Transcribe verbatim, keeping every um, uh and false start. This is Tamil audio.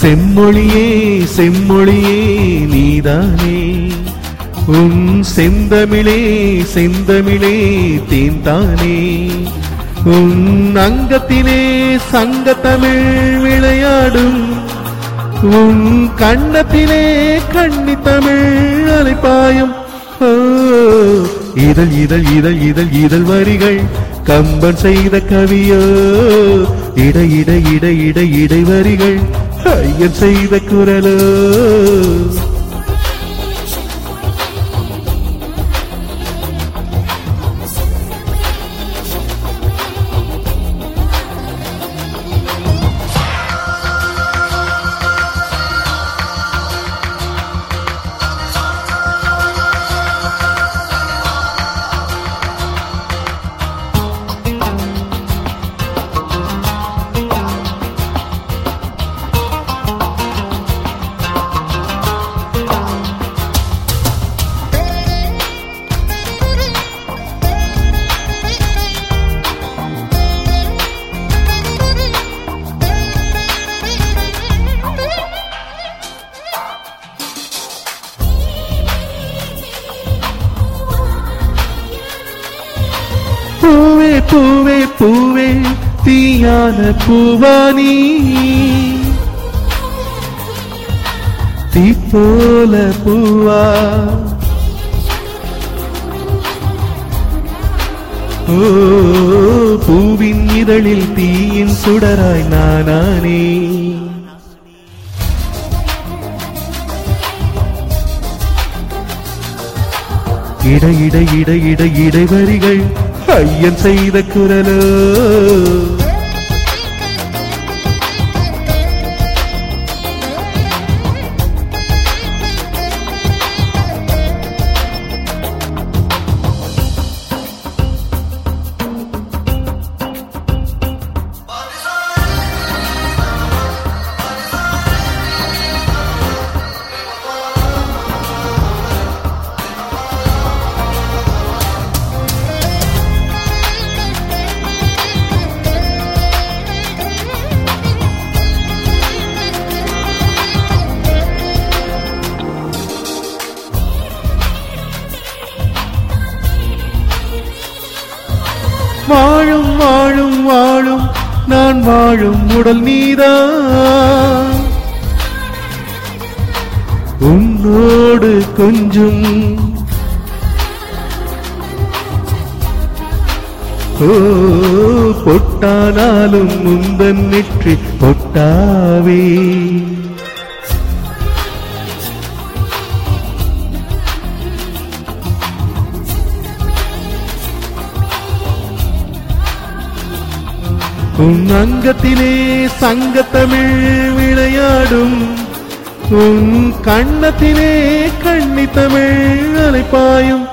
செம்மொழியே செம்மொழியே நீதானே, உன் செந்தமிழே செந்தமிழே தேன்தானே, உன் அங்கத்திலே சங்கத்தமிழ் விளையாடும், உன் கண்ணத்திலே கண்ணி தமிழ் அலைப்பாயும். இதழ் இதழ் இதழ் இதழ் இதழ் வரிகள் கம்பன் செய்த கவியோ, இட இட இட இட இடை வரிகள் ஐயன் செய்த குரலோ. பூவே பூவே பூவே தீயான பூவானி, தீ போல பூவா, ஓ பூவின் இதழில் தீயின் சுடராய் நானானே. இட இட இட இட இடை வரிகள் ஐயன் செய்த குரலோ. வாழும் வாழும் வாழும் நான் வாழும் உடல் நீதான், உன்னோடு கொஞ்சம் ஓ பொட்டானாலும் முந்தன் நெற்றி பொட்டாவே. உன் அங்கத்திலே சங்கத்தமிழ் விளையாடும், உன் கண்ணத்திலே கண்ணி தமிழ் அலைப்பாயும்.